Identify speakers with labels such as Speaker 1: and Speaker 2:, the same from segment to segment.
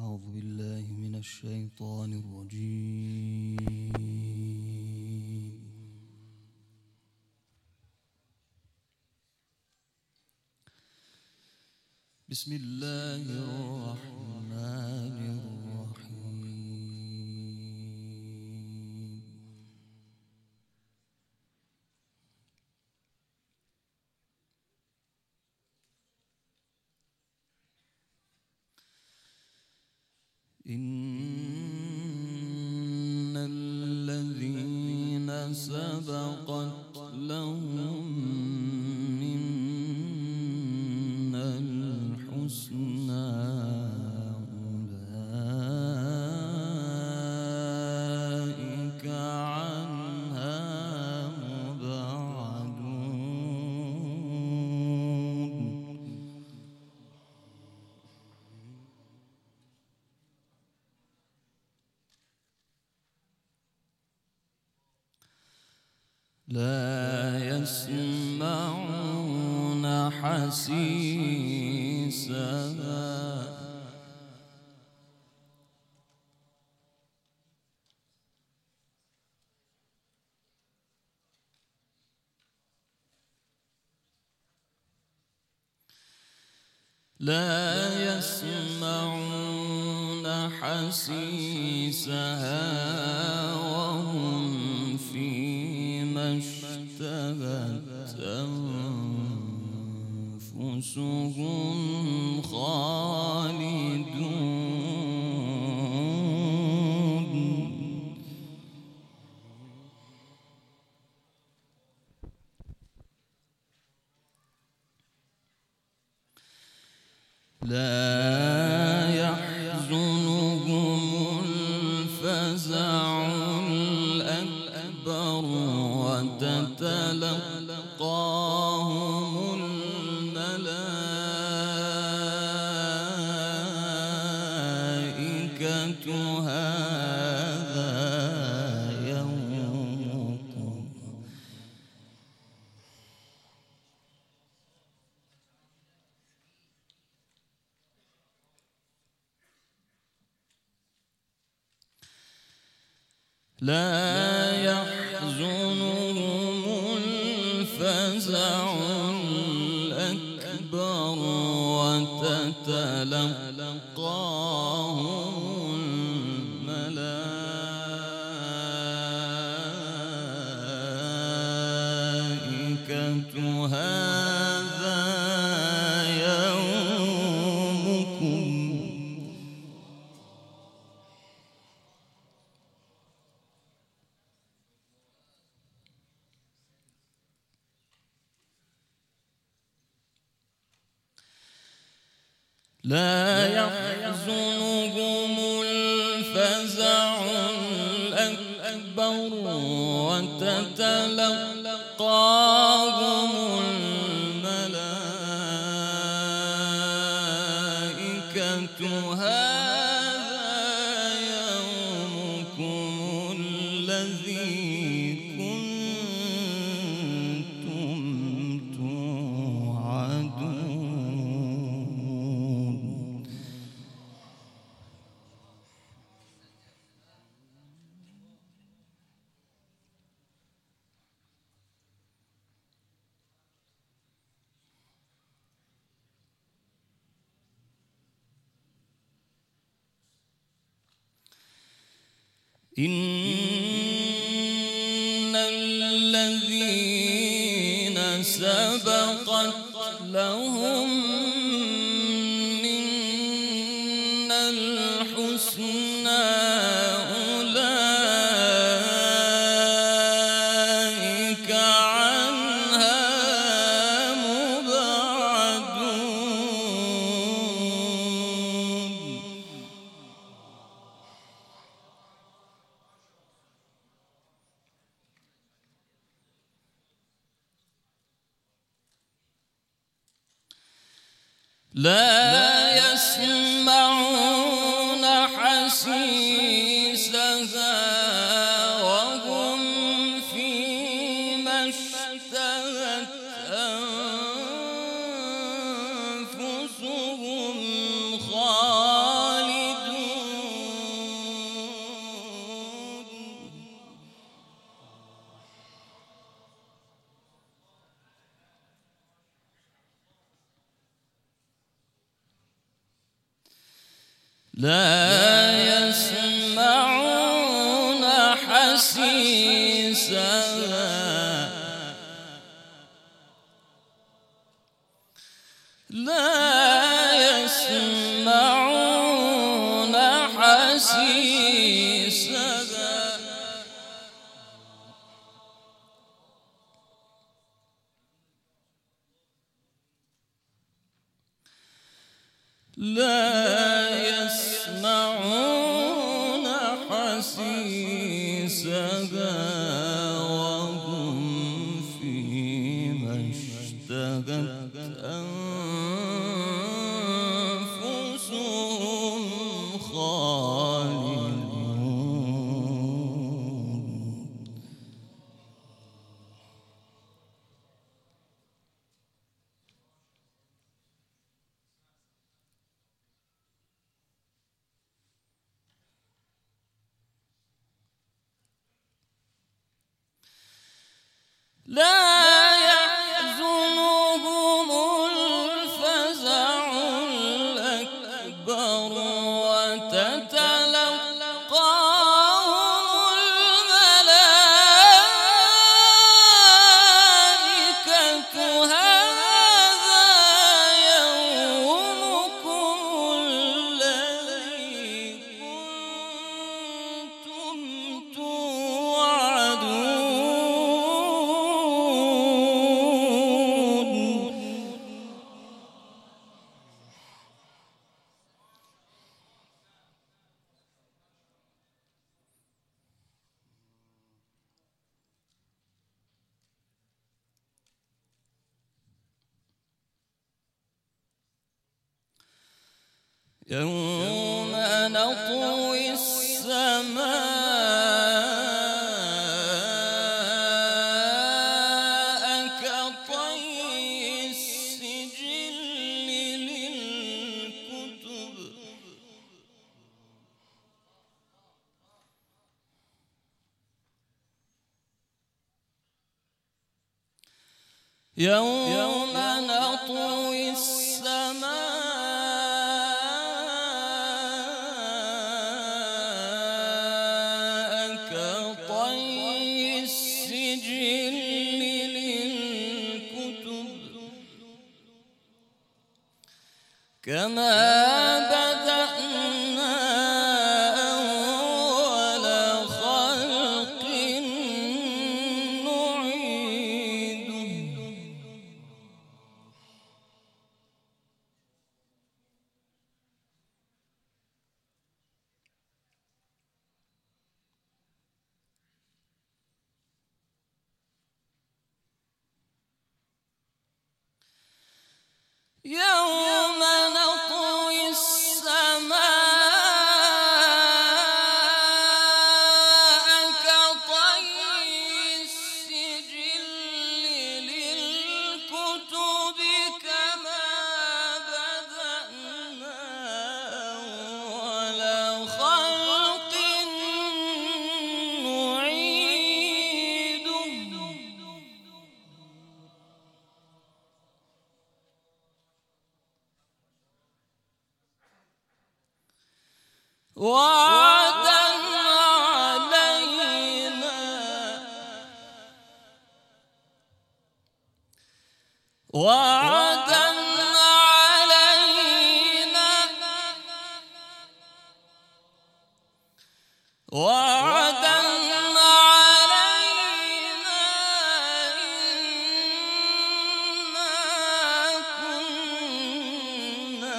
Speaker 1: أعوذ بالله من الشيطان الرجيم. بسم الله الرحمن الرحيم. إن الذين سبقت لهم منا الحسنى أولئك عنها مبعدون. لا يسمعون حسيسها وهم فيما اشتهت أنفسهم خالدون. لا يحزنهم الفزع الأكبر وتتلقاهم الملائكة هذا يومكم. لا يحزنهم الفزع الأكبر وتتلقاهم الملائكة هذا يومكم. لا يحزنهم الفزع الأكبر وتتلقاهم الملائكة هذا يومكم الذي كنتم توعدون. إن الذين سبقت لهم منا الحسنى أولئك عنها مبعدون. لا يسمعون حسيسها وهم فيما اشتهت أنفسهم خالدون. لا يسمعون حسيسها لا يسمعون حسيسها لا يسمعون حسيسها وهم فيما اشتهت أنفسهم خالدون. لا يحزنهم الفزع الأكبر وتتلقاهم الملائكة هذا يومكم الذي كنتم توعدون. يوم نطوي السماء كطي السجل للكتب يوم نطوي السماء كطي السجل للكتب كما بدأنا أول خلق نعيده. يوم نطوي السماء كطي السجل للكتب كما بدأنا أول خلق نعيده. وعدا علينا وعدا علينا وعدا علينا إنا كنا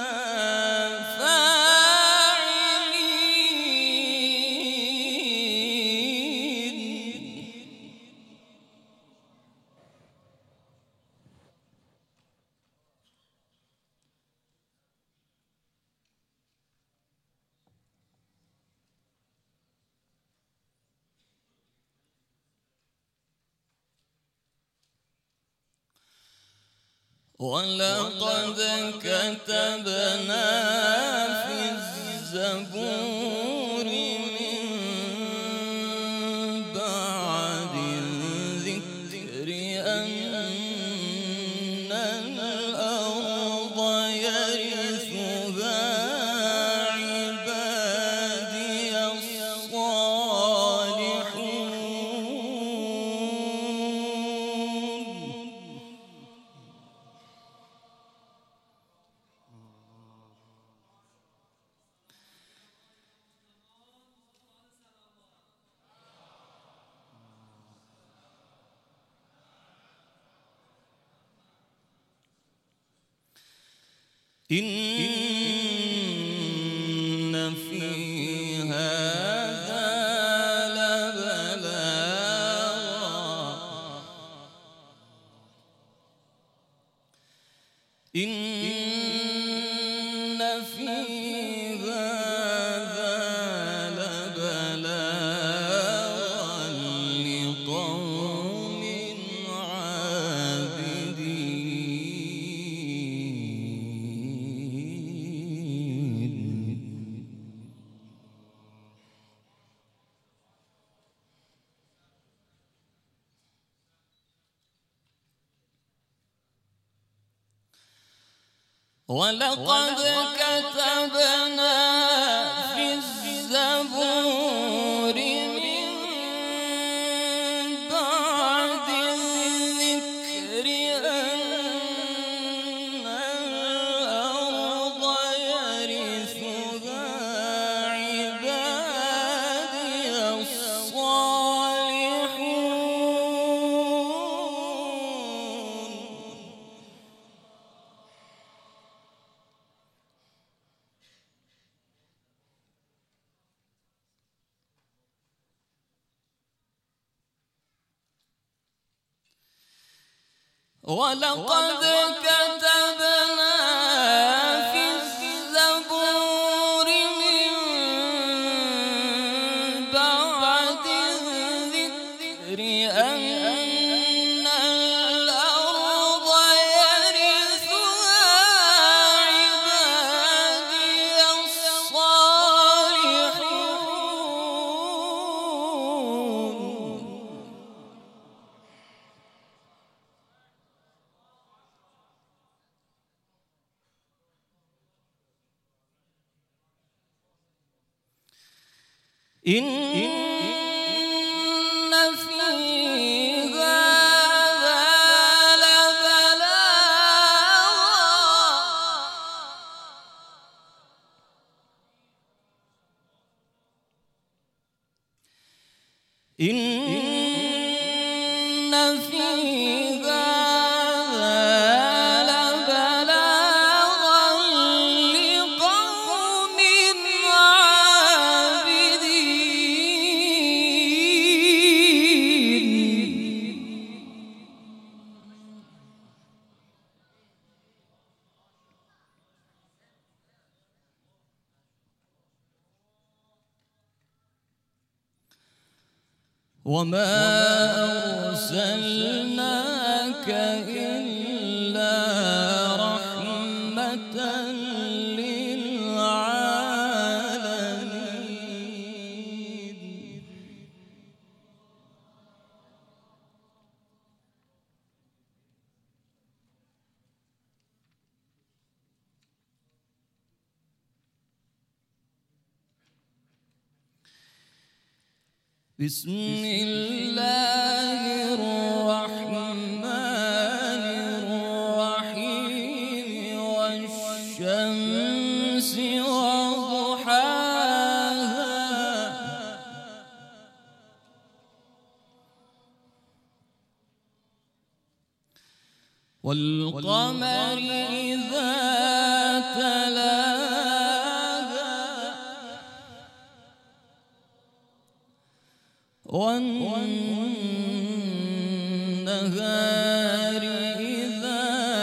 Speaker 1: ولقد كتبنا في الزبور من بعد الذكر أن الأرض يرثها عبادي إن في هذا لبلاغا إن في هذا لبلاغا لقوم عابدين. ولقد كتبنا في الزبور من بعد الذكر أن الأرض يرثها عبادي الصالحون. ولقد كتبنا في الزبور من بعد الذكر أن الأرض يرثها عبادي الصالحون. إن في هذا لبلاغا إن في هذا لبلاغا لقوم عابدين. وما أرسلناك إلا رحمة للعالمين. بسم الله الرحمن الرحيم والشمس وضحاها والقمر إذا تلاها والنهار إذا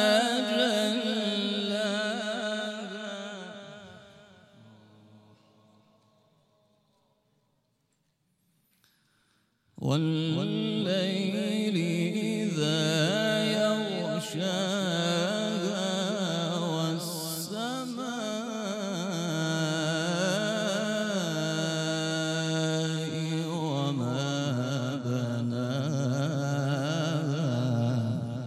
Speaker 1: جلاها والليل إذا يغشاها والسماء وما بناها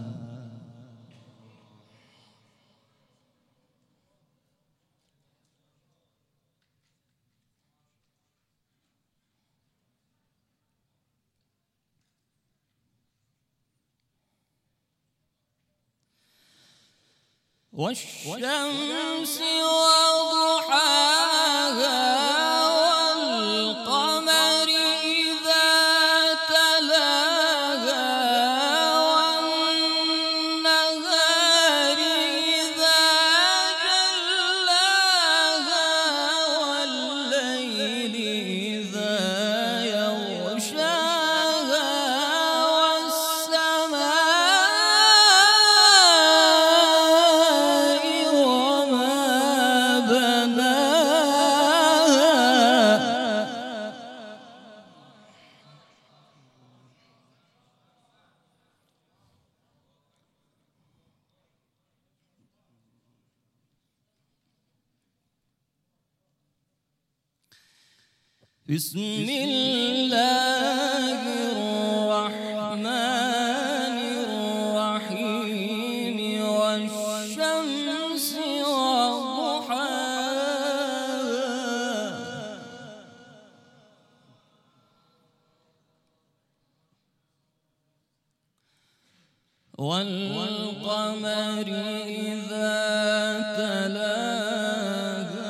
Speaker 1: والشمس وضحاها والقمر إذا تلاها والنهار إذا جلاها بسم الله الرحمن الرحيم والشمس وضحاها والقمر إذا تلاها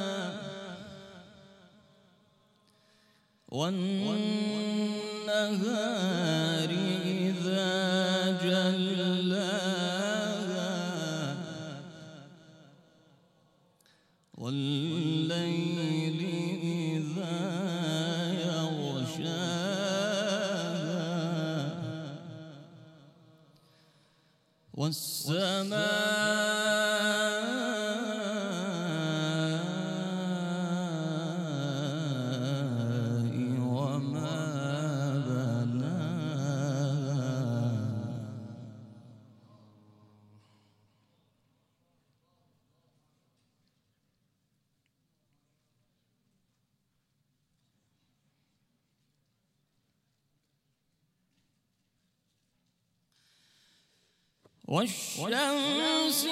Speaker 1: والنهار إذا جلاها والليل إذا يغشاها والسماء وما بناها والشمس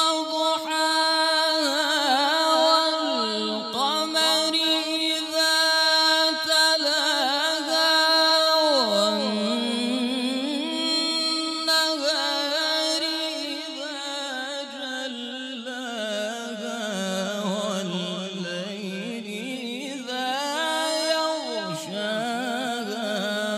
Speaker 1: وضحاها والقمر إذا تلاها والنهار إذا جلاها والليل إذا يغشاها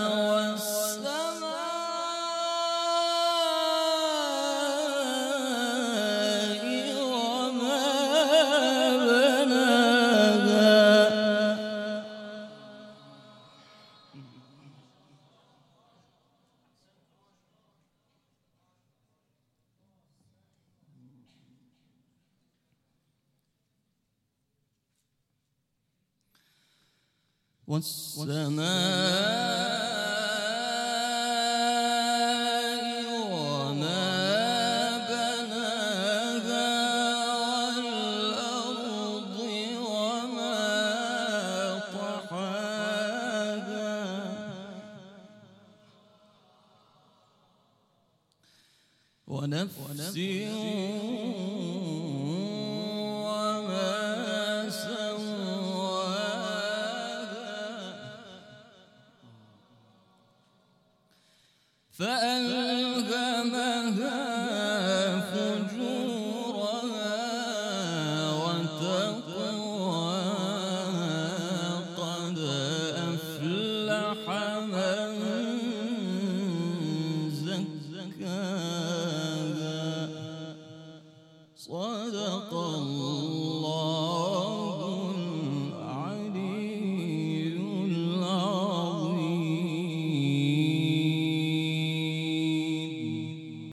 Speaker 1: والسماء وما بناها والأرض وما طحاها ونفس وما فألهمها فجورها وتقواها قد أفلح من